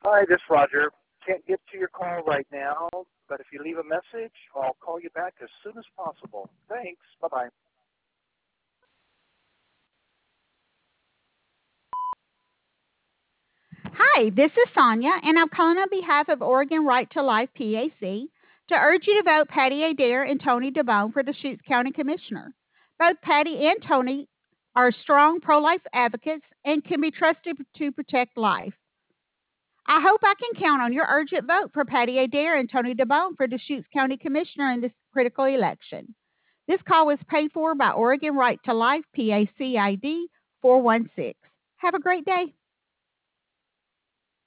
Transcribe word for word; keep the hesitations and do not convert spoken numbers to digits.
Hi, this is Roger. Can't get to your call right now, but if you leave a message, I'll call you back as soon as possible. Thanks. Bye-bye. Hi, this is Sonia, and I'm calling on behalf of Oregon Right to Life P A C to urge you to vote Patty Adair and Tony DeBone for the Chutes County Commissioner. Both Patty and Tony are strong pro life advocates and can be trusted to protect life. I hope I can count on your urgent vote for Patty Adair and Tony DeBone for the Chutes County Commissioner in this critical election. This call was paid for by Oregon Right to Life P A C I D four one six. Have a great day.